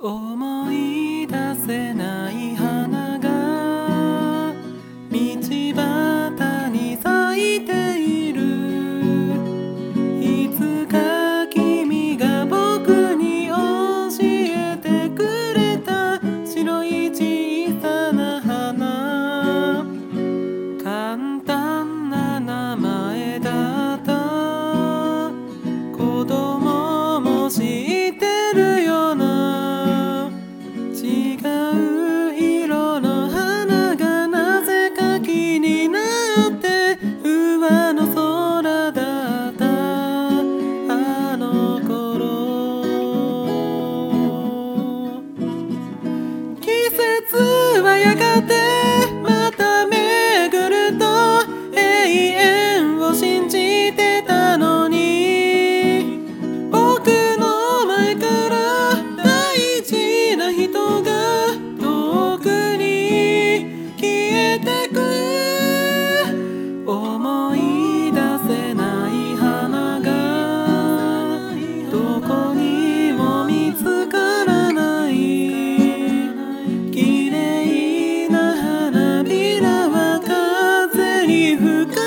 思い出せない花が道端に咲いている。いつか君が僕に教えてくれた白い小さな花、簡単な名前だった。子供も知ってるよな。違う色の花がなぜか気になって上の空だったあの頃。季節はやがてまた巡ると永遠を信じてたのに、僕の前から大事な人が遠くに消えてく。思い出せない花がどこにも見つからない。綺麗な花びらは風に吹か